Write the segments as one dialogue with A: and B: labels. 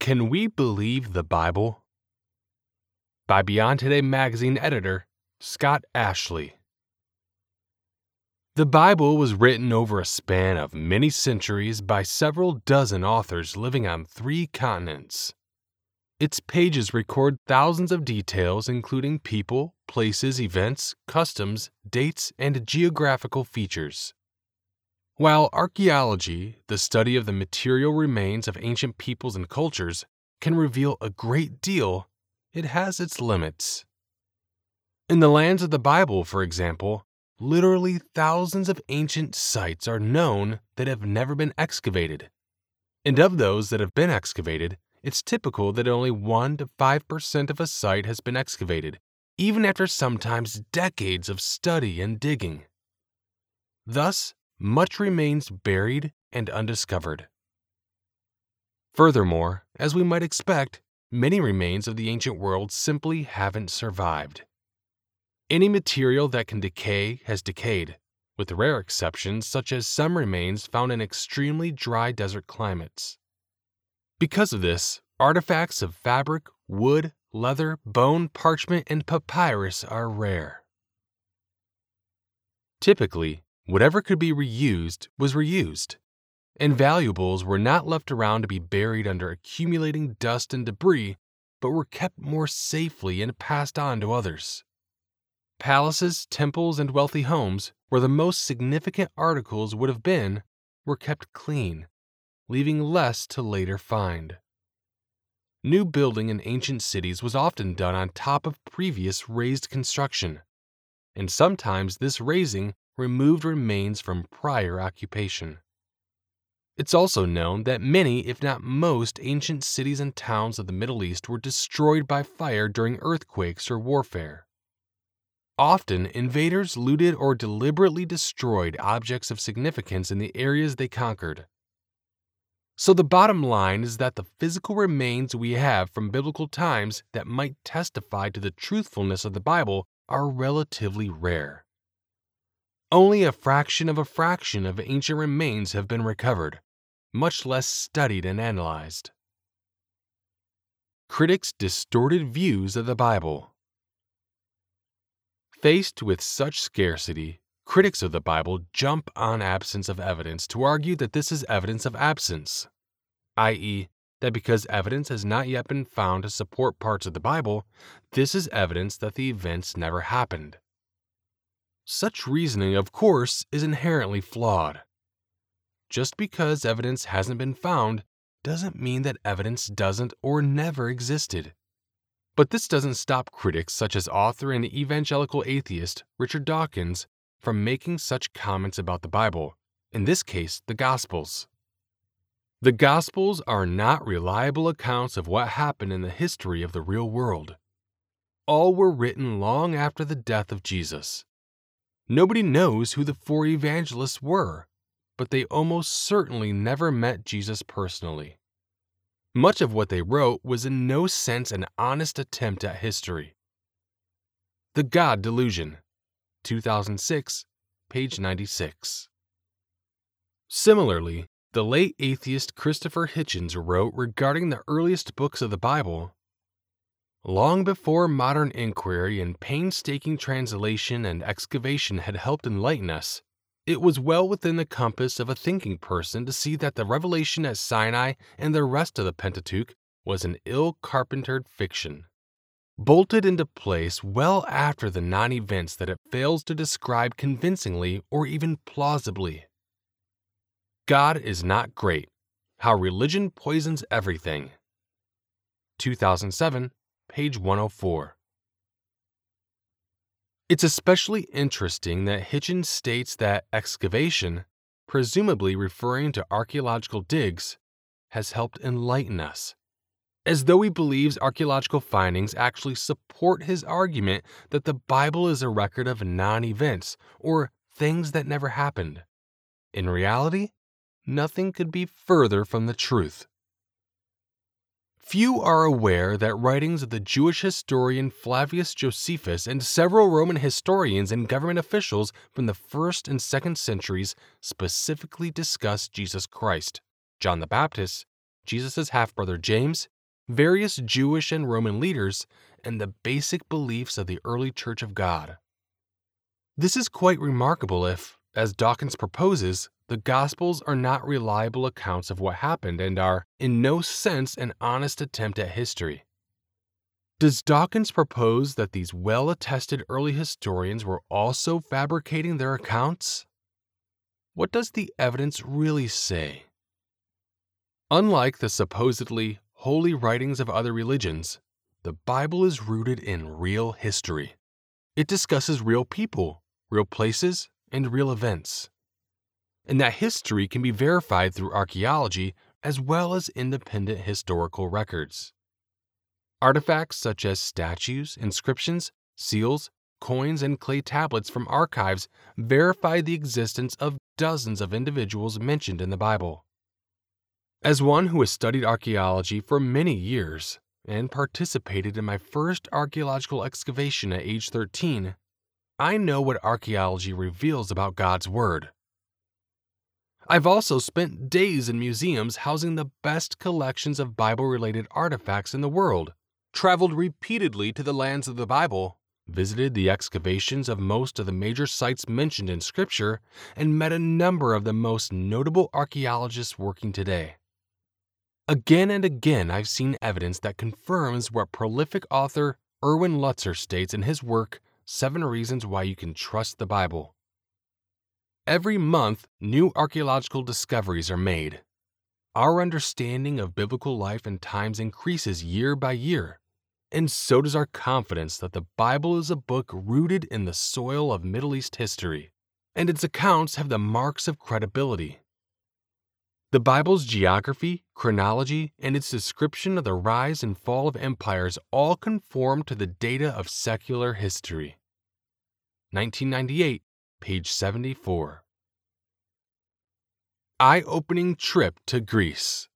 A: Can We Believe the Bible? By Beyond Today magazine editor, Scott Ashley. The Bible was written over a span of many centuries by several dozen authors living on 3 continents. Its pages record thousands of details including people, places, events, customs, dates, and geographical features. While archaeology, the study of the material remains of ancient peoples and cultures, can reveal a great deal, it has its limits. In the lands of the Bible, for example, literally thousands of ancient sites are known that have never been excavated. And of those that have been excavated, it's typical that only 1 to 5% of a site has been excavated, even after sometimes decades of study and digging. Thus, much remains buried and undiscovered. Furthermore, as we might expect, many remains of the ancient world simply haven't survived. Any material that can decay has decayed, with rare exceptions such as some remains found in extremely dry desert climates. Because of this, artifacts of fabric, wood, leather, bone, parchment, and papyrus are rare. Typically, whatever could be reused was reused, and valuables were not left around to be buried under accumulating dust and debris, but were kept more safely and passed on to others. Palaces, temples, and wealthy homes, where the most significant articles would have been, were kept clean, leaving less to later find. New building in ancient cities was often done on top of previous raised construction, and sometimes this raising removed remains from prior occupation. It's also known that many, if not most, ancient cities and towns of the Middle East were destroyed by fire during earthquakes or warfare. Often, invaders looted or deliberately destroyed objects of significance in the areas they conquered. So the bottom line is that the physical remains we have from biblical times that might testify to the truthfulness of the Bible are relatively rare. Only a fraction of ancient remains have been recovered, much less studied and analyzed. Critics' distorted views of the Bible. Faced with such scarcity, critics of the Bible jump on absence of evidence to argue that this is evidence of absence, i.e., that because evidence has not yet been found to support parts of the Bible, this is evidence that the events never happened. Such reasoning, of course, is inherently flawed. Just because evidence hasn't been found doesn't mean that evidence doesn't or never existed. But this doesn't stop critics such as author and evangelical atheist Richard Dawkins from making such comments about the Bible, in this case, the Gospels. The Gospels are not reliable accounts of what happened in the history of the real world. All were written long after the death of Jesus. Nobody knows who the 4 evangelists were, but they almost certainly never met Jesus personally. Much of what they wrote was in no sense an honest attempt at history. The God Delusion, 2006, page 96. Similarly, the late atheist Christopher Hitchens wrote regarding the earliest books of the Bible, "Long before modern inquiry and painstaking translation and excavation had helped enlighten us, it was well within the compass of a thinking person to see that the revelation at Sinai and the rest of the Pentateuch was an ill-carpentered fiction, bolted into place well after the non-events that it fails to describe convincingly or even plausibly. God is not great. How religion poisons everything." 2007, page 104. It's especially interesting that Hitchens states that excavation, presumably referring to archaeological digs, has helped enlighten us, as though he believes archaeological findings actually support his argument that the Bible is a record of non-events or things that never happened. In reality, nothing could be further from the truth. Few are aware that writings of the Jewish historian Flavius Josephus and several Roman historians and government officials from the 1st and 2nd centuries specifically discuss Jesus Christ, John the Baptist, Jesus' half-brother James, various Jewish and Roman leaders, and the basic beliefs of the early Church of God. This is quite remarkable if, as Dawkins proposes, the Gospels are not reliable accounts of what happened and are, in no sense, an honest attempt at history. Does Dawkins propose that these well-attested early historians were also fabricating their accounts? What does the evidence really say? Unlike the supposedly holy writings of other religions, the Bible is rooted in real history. It discusses real people, real places, and real events. And that history can be verified through archaeology as well as independent historical records. Artifacts such as statues, inscriptions, seals, coins, and clay tablets from archives verify the existence of dozens of individuals mentioned in the Bible. As one who has studied archaeology for many years and participated in my first archaeological excavation at age 13, I know what archaeology reveals about God's Word. I've also spent days in museums housing the best collections of Bible-related artifacts in the world, traveled repeatedly to the lands of the Bible, visited the excavations of most of the major sites mentioned in Scripture, and met a number of the most notable archaeologists working today. Again and again, I've seen evidence that confirms what prolific author Erwin Lutzer states in his work, 7 Reasons Why You Can Trust the Bible. Every month, new archaeological discoveries are made. Our understanding of biblical life and times increases year by year, and so does our confidence that the Bible is a book rooted in the soil of Middle East history, and its accounts have the marks of credibility. The Bible's geography, chronology, and its description of the rise and fall of empires all conform to the data of secular history. 1998, page 74. Eye-opening trip to Greece.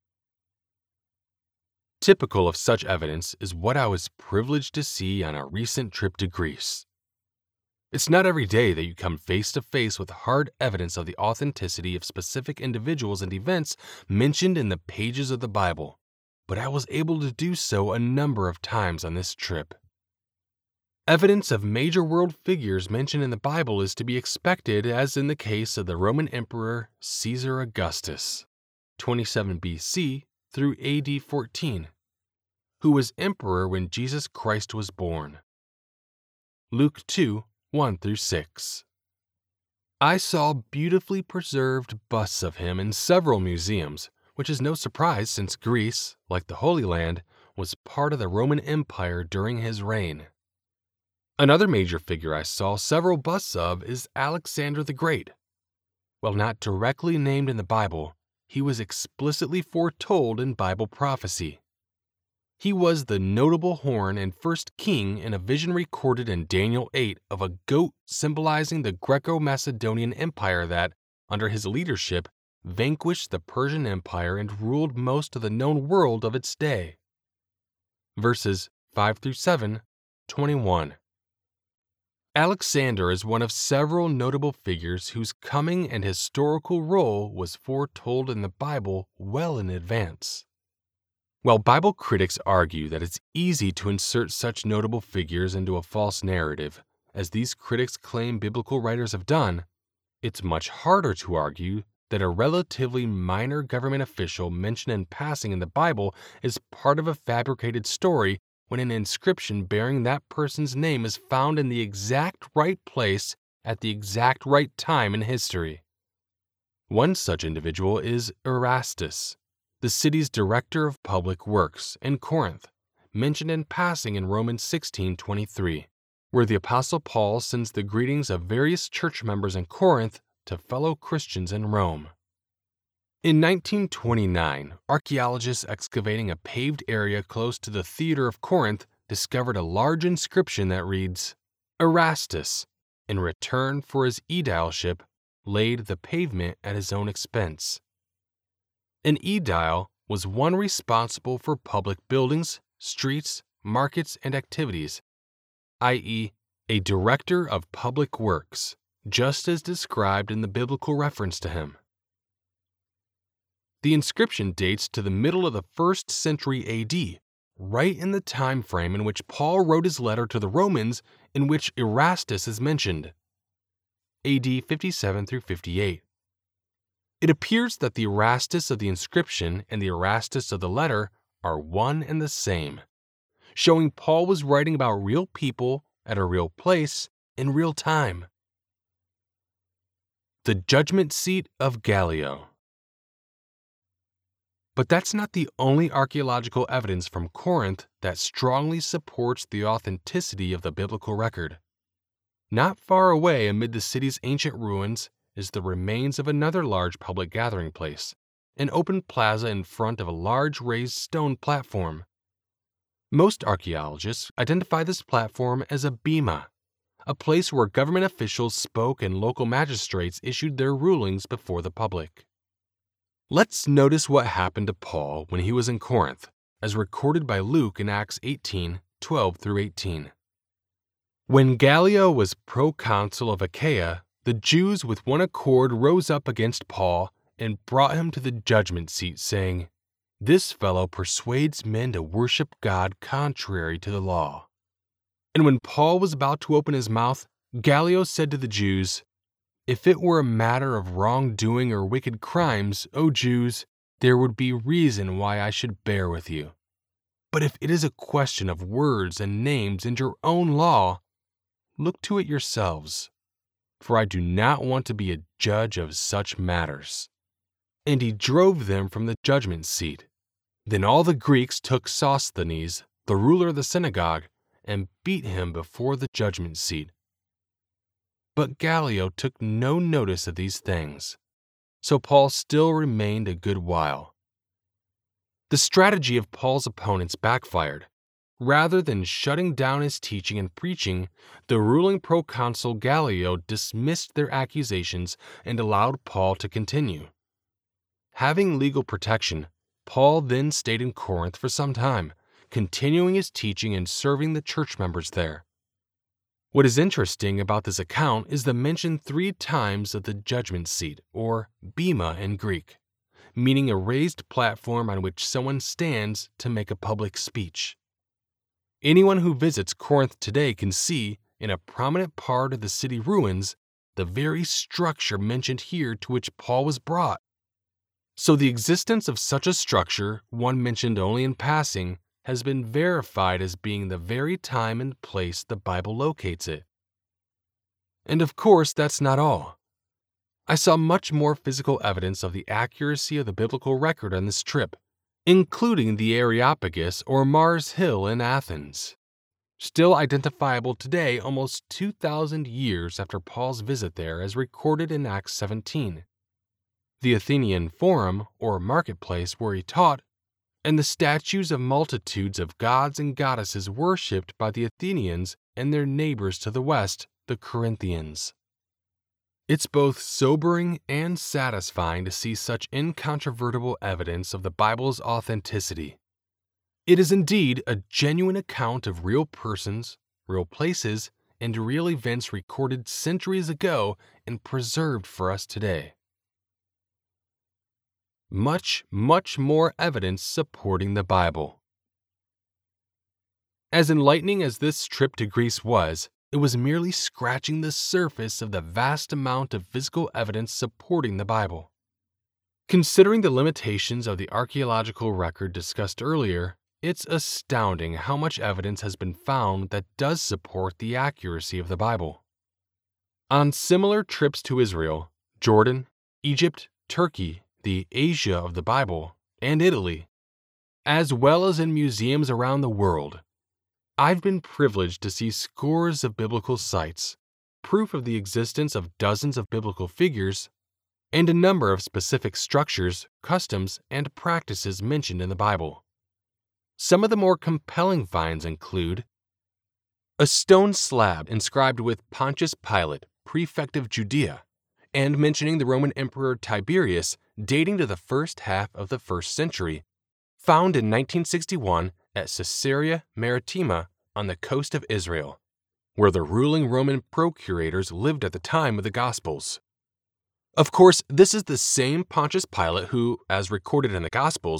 A: Typical of such evidence is what I was privileged to see on a recent trip to Greece. It's not every day that you come face to face with hard evidence of the authenticity of specific individuals and events mentioned in the pages of the Bible, but I was able to do so a number of times on this trip. Evidence of major world figures mentioned in the Bible is to be expected, as in the case of the Roman Emperor Caesar Augustus, 27 BC through AD 14, who was emperor when Jesus Christ was born. Luke 2, 1 through 6. I saw beautifully preserved busts of him in several museums, which is no surprise since Greece, like the Holy Land, was part of the Roman Empire during his reign. Another major figure I saw several busts of is Alexander the Great. While not directly named in the Bible, he was explicitly foretold in Bible prophecy. He was the notable horn and first king in a vision recorded in Daniel 8 of a goat symbolizing the Greco-Macedonian Empire that, under his leadership, vanquished the Persian Empire and ruled most of the known world of its day. Verses 5 through 7, 21. Alexander is one of several notable figures whose coming and historical role was foretold in the Bible well in advance. While Bible critics argue that it's easy to insert such notable figures into a false narrative, as these critics claim biblical writers have done, it's much harder to argue that a relatively minor government official mentioned in passing in the Bible is part of a fabricated story when an inscription bearing that person's name is found in the exact right place at the exact right time in history. One such individual is Erastus, the city's director of public works in Corinth, mentioned in passing in Romans 16:23, where the Apostle Paul sends the greetings of various church members in Corinth to fellow Christians in Rome. In 1929, archaeologists excavating a paved area close to the Theater of Corinth discovered a large inscription that reads, "Erastus, in return for his aedileship, laid the pavement at his own expense." An aedile was one responsible for public buildings, streets, markets, and activities, i.e., a director of public works, just as described in the biblical reference to him. The inscription dates to the middle of the 1st century AD, right in the time frame in which Paul wrote his letter to the Romans, in which Erastus is mentioned, AD 57 through 58. It appears that the Erastus of the inscription and the Erastus of the letter are one and the same, showing Paul was writing about real people at a real place in real time. The judgment seat of Gallio. But that's not the only archaeological evidence from Corinth that strongly supports the authenticity of the biblical record. Not far away amid the city's ancient ruins is the remains of another large public gathering place, an open plaza in front of a large raised stone platform. Most archaeologists identify this platform as a bema, a place where government officials spoke and local magistrates issued their rulings before the public. Let's notice what happened to Paul when he was in Corinth, as recorded by Luke in Acts 18:12 through 18. When Gallio was proconsul of Achaia, the Jews with one accord rose up against Paul and brought him to the judgment seat, saying, "This fellow persuades men to worship God contrary to the law." And when Paul was about to open his mouth, Gallio said to the Jews, "If it were a matter of wrongdoing or wicked crimes, O Jews, there would be reason why I should bear with you. But if it is a question of words and names and your own law, look to it yourselves, for I do not want to be a judge of such matters." And he drove them from the judgment seat. Then all the Greeks took Sosthenes, the ruler of the synagogue, and beat him before the judgment seat. But Gallio took no notice of these things, so Paul still remained a good while. The strategy of Paul's opponents backfired. Rather than shutting down his teaching and preaching, the ruling proconsul Gallio dismissed their accusations and allowed Paul to continue. Having legal protection, Paul then stayed in Corinth for some time, continuing his teaching and serving the church members there. What is interesting about this account is the mention 3 times of the judgment seat, or bema in Greek, meaning a raised platform on which someone stands to make a public speech. Anyone who visits Corinth today can see, in a prominent part of the city ruins, the very structure mentioned here to which Paul was brought. So the existence of such a structure, one mentioned only in passing, has been verified as being the very time and place the Bible locates it. And of course, that's not all. I saw much more physical evidence of the accuracy of the biblical record on this trip, including the Areopagus or Mars Hill in Athens, still identifiable today almost 2,000 years after Paul's visit there as recorded in Acts 17, the Athenian Forum or marketplace where he taught, and the statues of multitudes of gods and goddesses worshipped by the Athenians and their neighbors to the west, the Corinthians. It's both sobering and satisfying to see such incontrovertible evidence of the Bible's authenticity. It is indeed a genuine account of real persons, real places, and real events recorded centuries ago and preserved for us today. Much, much more evidence supporting the Bible. As enlightening as this trip to Greece was, it was merely scratching the surface of the vast amount of physical evidence supporting the Bible. Considering the limitations of the archaeological record discussed earlier, it's astounding how much evidence has been found that does support the accuracy of the Bible. On similar trips to Israel, Jordan, Egypt, Turkey, the Asia of the Bible, and Italy, as well as in museums around the world, I've been privileged to see scores of biblical sites, proof of the existence of dozens of biblical figures, and a number of specific structures, customs, and practices mentioned in the Bible. Some of the more compelling finds include a stone slab inscribed with Pontius Pilate, prefect of Judea, and mentioning the Roman Emperor Tiberius dating to the first half of the 1st century, found in 1961 at Caesarea Maritima on the coast of Israel, where the ruling Roman procurators lived at the time of the Gospels. Of course, this is the same Pontius Pilate who, as recorded in the Gospels,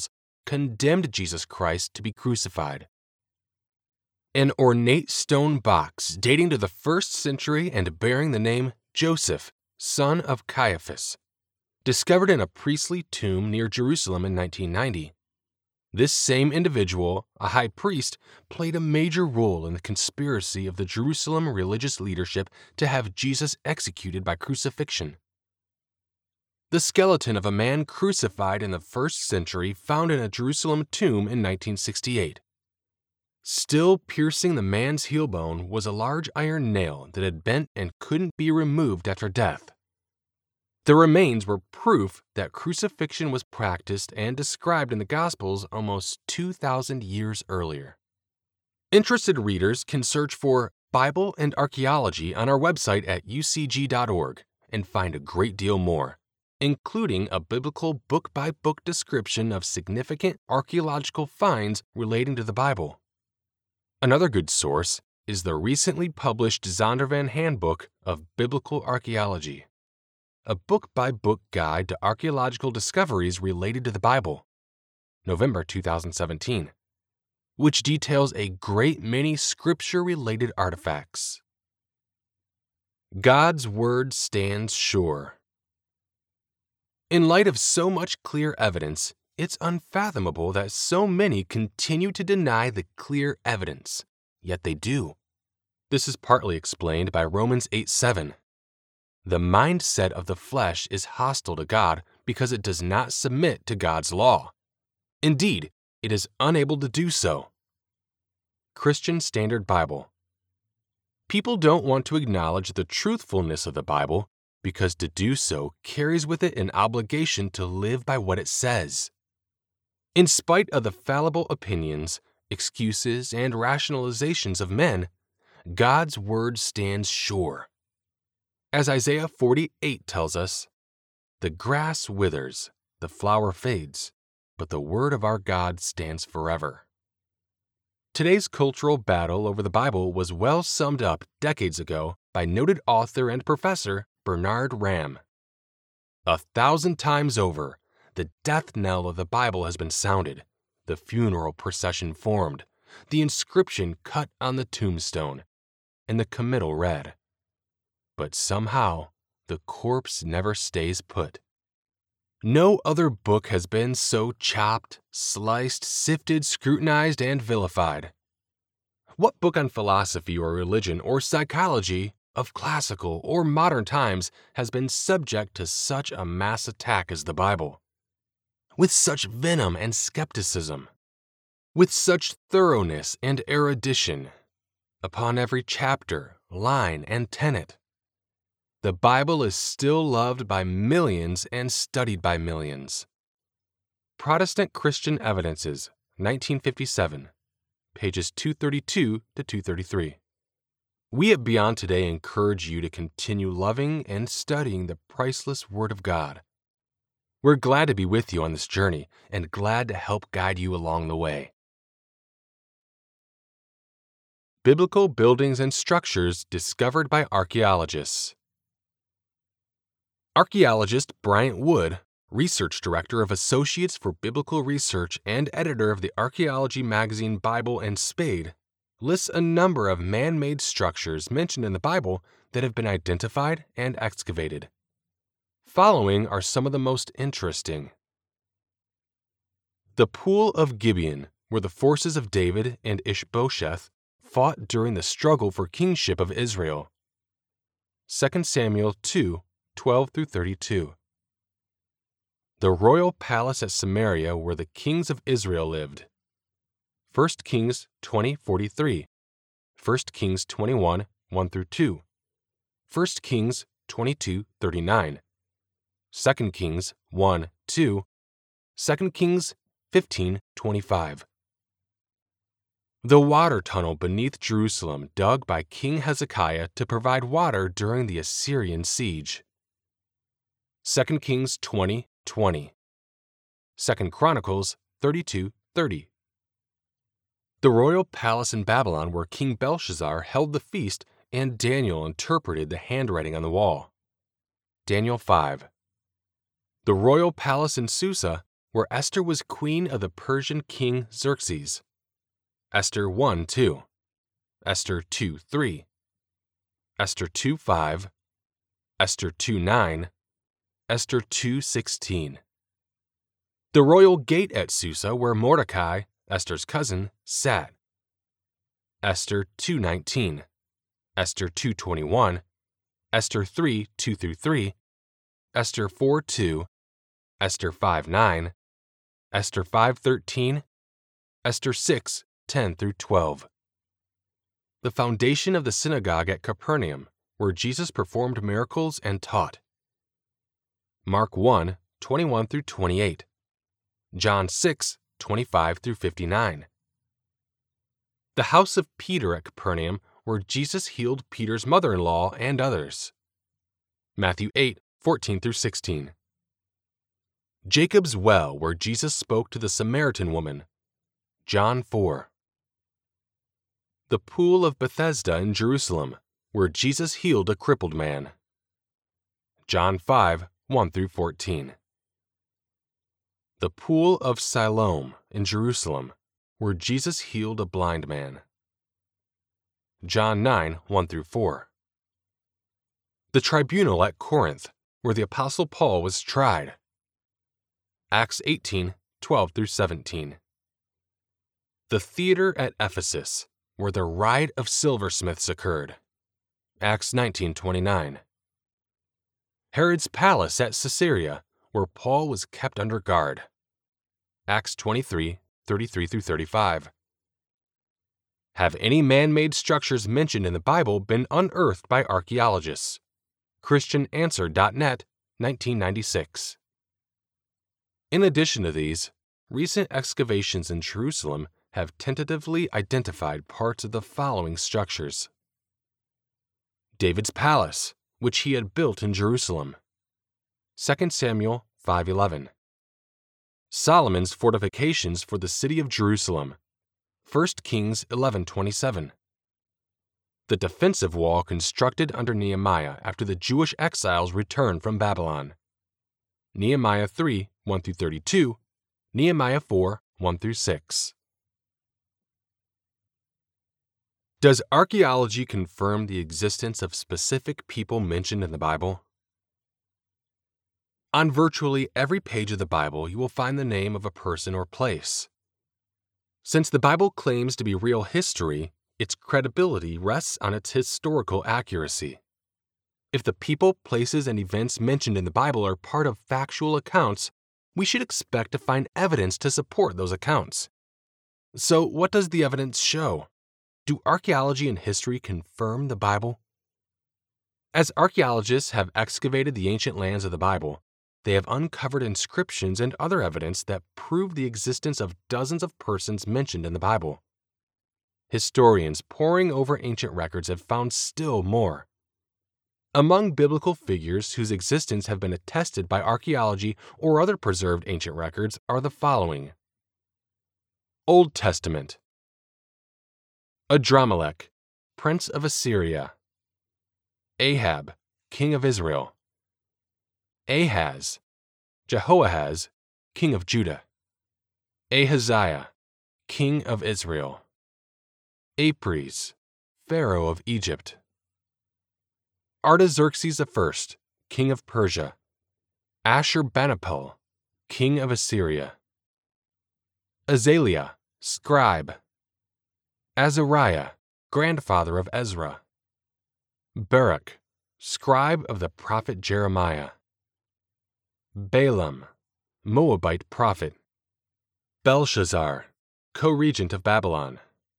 A: condemned Jesus Christ to be crucified. An ornate stone box dating to the 1st century and bearing the name Joseph, son of Caiaphas, discovered in a priestly tomb near Jerusalem in 1990. This same individual, a high priest, played a major role in the conspiracy of the Jerusalem religious leadership to have Jesus executed by crucifixion. The skeleton of a man crucified in the 1st century found in a Jerusalem tomb in 1968. Still piercing the man's heel bone was a large iron nail that had bent and couldn't be removed after death. The remains were proof that crucifixion was practiced and described in the Gospels almost 2,000 years earlier. Interested readers can search for Bible and Archaeology on our website at ucg.org and find a great deal more, including a biblical book-by-book description of significant archaeological finds relating to the Bible. Another good source is the recently published Zondervan Handbook of Biblical Archaeology, a book-by-book guide to archaeological discoveries related to the Bible, November 2017, which details a great many scripture-related artifacts. God's Word stands sure. In light of so much clear evidence, it's unfathomable that so many continue to deny the clear evidence, yet they do. This is partly explained by Romans 8:7. The mindset of the flesh is hostile to God because it does not submit to God's law. Indeed, it is unable to do so. Christian Standard Bible. People don't want to acknowledge the truthfulness of the Bible because to do so carries with it an obligation to live by what it says. In spite of the fallible opinions, excuses, and rationalizations of men, God's Word stands sure. As Isaiah 48 tells us, "The grass withers, the flower fades, but the word of our God stands forever." Today's cultural battle over the Bible was well summed up decades ago by noted author and professor Bernard Ramm. 1,000 times over, the death knell of the Bible has been sounded, the funeral procession formed, the inscription cut on the tombstone, and the committal read. But somehow, the corpse never stays put. No other book has been so chopped, sliced, sifted, scrutinized, and vilified. What book on philosophy or religion or psychology of classical or modern times has been subject to such a mass attack as the Bible? With such venom and skepticism, with such thoroughness and erudition, upon every chapter, line, and tenet. The Bible is still loved by millions and studied by millions. Protestant Christian Evidences, 1957, pages 232 to 233. We at Beyond Today encourage you to continue loving and studying the priceless Word of God. We're glad to be with you on this journey and glad to help guide you along the way. Biblical buildings and structures discovered by archaeologists. Archaeologist Bryant Wood, research director of Associates for Biblical Research and editor of the archaeology magazine Bible and Spade, lists a number of man-made structures mentioned in the Bible that have been identified and excavated. Following are some of the most interesting. The Pool of Gibeon, where the forces of David and Ishbosheth fought during the struggle for kingship of Israel. 2 Samuel 2:12-32. The royal palace at Samaria where the kings of Israel lived. 1 Kings 20:43, 1 Kings 21:1-2, 1 Kings 22:39, 2 Kings 1:2, 2 Kings 15:25. The water tunnel beneath Jerusalem dug by King Hezekiah to provide water during the Assyrian siege. 2 Kings 20:20, 2 Chronicles 32:30. The royal palace in Babylon where King Belshazzar held the feast and Daniel interpreted the handwriting on the wall. Daniel 5. The royal palace in Susa where Esther was queen of the Persian king Xerxes. Esther 1:2, Esther 2:3, Esther 2:5, Esther 2:9, Esther 2:16. The royal gate at Susa, where Mordecai, Esther's cousin, sat. Esther 2:19, Esther 2:21, Esther 3:2-3, Esther 4:2, Esther 5:9, Esther 5:13, Esther 6:10-12. The foundation of the synagogue at Capernaum, where Jesus performed miracles and taught. Mark 1:21-28, John 6:25-59. The house of Peter at Capernaum, where Jesus healed Peter's mother-in-law and others. Matthew 8:14-16. Jacob's well, where Jesus spoke to the Samaritan woman. John 4. The pool of Bethesda in Jerusalem, where Jesus healed a crippled man. John 5:1-14. The pool of Siloam in Jerusalem, where Jesus healed a blind man. John 9:1-4. The tribunal at Corinth, where the Apostle Paul was tried. Acts 18:12-17. The theater at Ephesus, where the riot of silversmiths occurred. Acts 19:29. Herod's palace at Caesarea, where Paul was kept under guard. Acts 23:33-35. Have any man-made structures mentioned in the Bible been unearthed by archaeologists? ChristianAnswer.net, 1996. In addition to these, recent excavations in Jerusalem have tentatively identified parts of the following structures. David's palace, which he had built in Jerusalem. 2 Samuel 5:11. Solomon's fortifications for the city of Jerusalem. 1 Kings 11:27. The defensive wall constructed under Nehemiah after the Jewish exiles returned from Babylon. Nehemiah 3:1-32, Nehemiah 4:1-6. Does archaeology confirm the existence of specific people mentioned in the Bible? On virtually every page of the Bible, you will find the name of a person or place. Since the Bible claims to be real history, its credibility rests on its historical accuracy. If the people, places, and events mentioned in the Bible are part of factual accounts, we should expect to find evidence to support those accounts. So, what does the evidence show? Do archaeology and history confirm the Bible? As archaeologists have excavated the ancient lands of the Bible, they have uncovered inscriptions and other evidence that prove the existence of dozens of persons mentioned in the Bible. Historians poring over ancient records have found still more. Among biblical figures whose existence have been attested by archaeology or other preserved ancient records are the following. Old Testament. Adramelech, prince of Assyria. Ahab, king of Israel. Ahaz, Jehoahaz, king of Judah. Ahaziah, king of Israel. Apries, pharaoh of Egypt. Artaxerxes I, king of Persia. Ashurbanipal, king of Assyria. Azaliah, scribe. Azariah, grandfather of Ezra. Baruch, scribe of the prophet Jeremiah. Balaam, Moabite prophet. Belshazzar, co-regent of Babylon.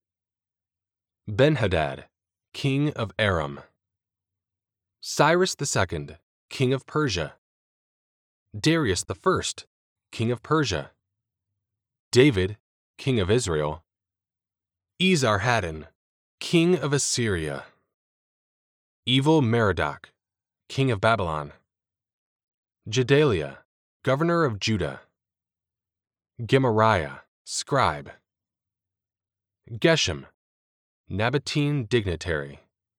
A: Benhadad, king of Aram. Cyrus II, king of Persia. Darius I, king of Persia. David, king of Israel. Esarhaddon, king of Assyria. Evil-Merodach, king of Babylon. Gedaliah, governor of Judah. Gemariah, scribe. Geshem, Nabatean dignitary.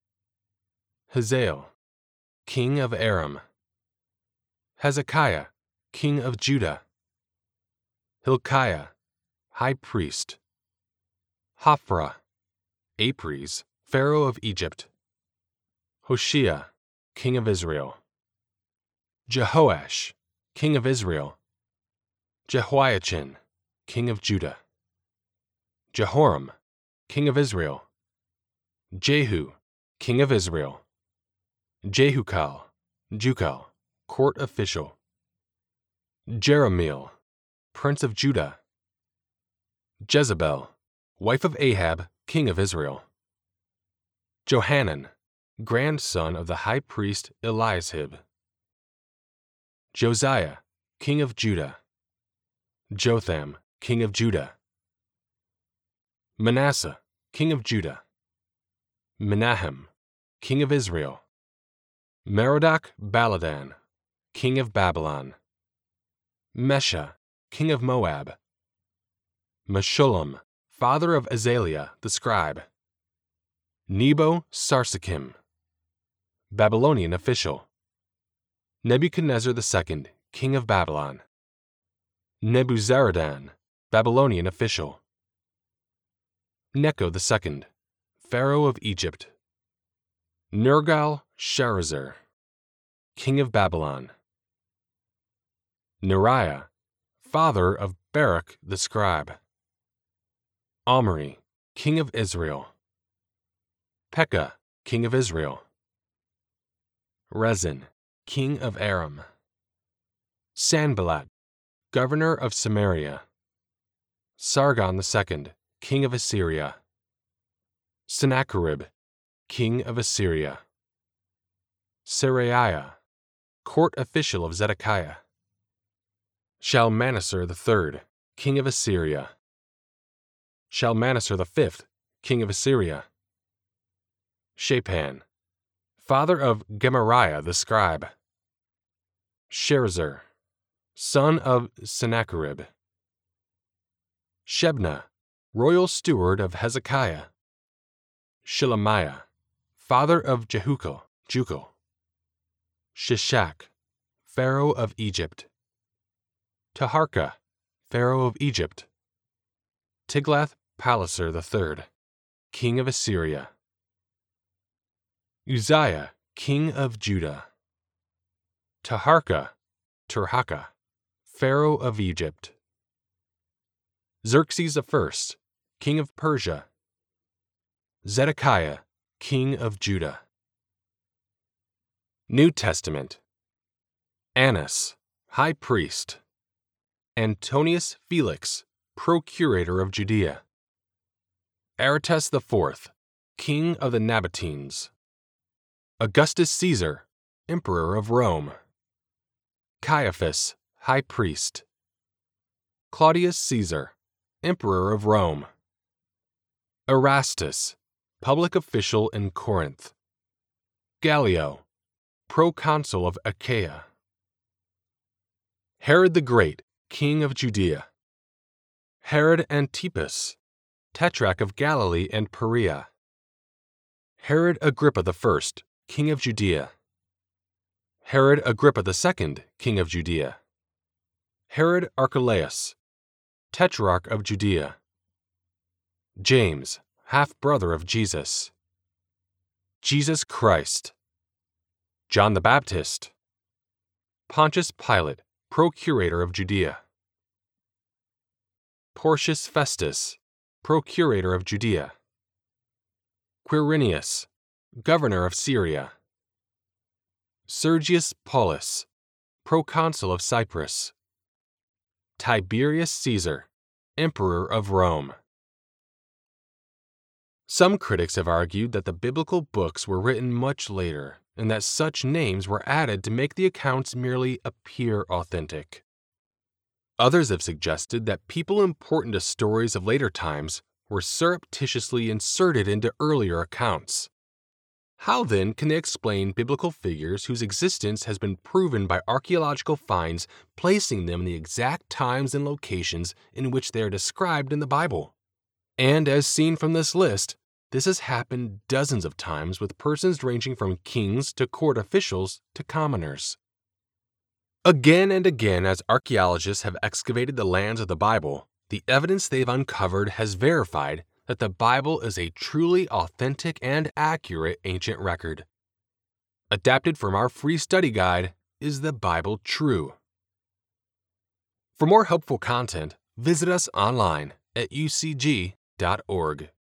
A: Hazael, king of Aram. Hezekiah, king of Judah. Hilkiah, high priest. Hophra, Apries, Pharaoh of Egypt. Hoshea, king of Israel. Jehoash, king of Israel. Jehoiachin, king of Judah. Jehoram, king of Israel. Jehu, king of Israel. Jehukal, Jukal, court official. Jerahmeel, prince of Judah. Jezebel, wife of Ahab, king of Israel. Johanan, grandson of the high priest Eliashib. Josiah, king of Judah. Jotham, king of Judah. Manasseh, king of Judah. Menahem, king of Israel. Merodach Baladan, king of Babylon. Mesha, king of Moab. Meshullam, father of Azaliah the scribe. Nebo Sarsakim, Babylonian official. Nebuchadnezzar II, king of Babylon. Nebuzaradan, Babylonian official. Necho II, Pharaoh of Egypt. Nergal-Sharezer, king of Babylon. Neriah, father of Baruch the scribe. Omri, king of Israel. Pekah, king of Israel. Rezin, king of Aram. Sanballat, governor of Samaria. Sargon II, king of Assyria. Sennacherib, king of Assyria. Seraiah, court official of Zedekiah. Shalmaneser III, king of Assyria. Shalmaneser V, king of Assyria. Shaphan, father of Gemariah the scribe. Sherezer, son of Sennacherib. Shebna, royal steward of Hezekiah. Shelemiah, father of Jehukal. Shishak, Pharaoh of Egypt. Taharka, Pharaoh of Egypt. Tiglath-Pileser III, king of Assyria. Uzziah, king of Judah. Tirhakah, Pharaoh of Egypt. Xerxes I, king of Persia. Zedekiah, king of Judah. New Testament. Annas, high priest. Antonius Felix, procurator of Judea. Aretas IV, king of the Nabateans. Augustus Caesar, emperor of Rome. Caiaphas, high priest. Claudius Caesar, emperor of Rome. Erastus, public official in Corinth. Gallio, proconsul of Achaia. Herod the Great, king of Judea. Herod Antipas, tetrarch of Galilee and Perea. Herod Agrippa I, king of Judea. Herod Agrippa II, king of Judea. Herod Archelaus, tetrarch of Judea. James, half-brother of Jesus. Jesus Christ. John the Baptist. Pontius Pilate, procurator of Judea. Porcius Festus, procurator of Judea. Quirinius, governor of Syria. Sergius Paulus, proconsul of Cyprus. Tiberius Caesar, emperor of Rome. Some critics have argued that the biblical books were written much later, and that such names were added to make the accounts merely appear authentic. Others have suggested that people important to stories of later times were surreptitiously inserted into earlier accounts. How then can they explain biblical figures whose existence has been proven by archaeological finds placing them in the exact times and locations in which they are described in the Bible? And as seen from this list, this has happened dozens of times with persons ranging from kings to court officials to commoners. Again and again, as archaeologists have excavated the lands of the Bible, the evidence they've uncovered has verified that the Bible is a truly authentic and accurate ancient record. Adapted from our free study guide, Is the Bible True? For more helpful content, visit us online at ucg.org.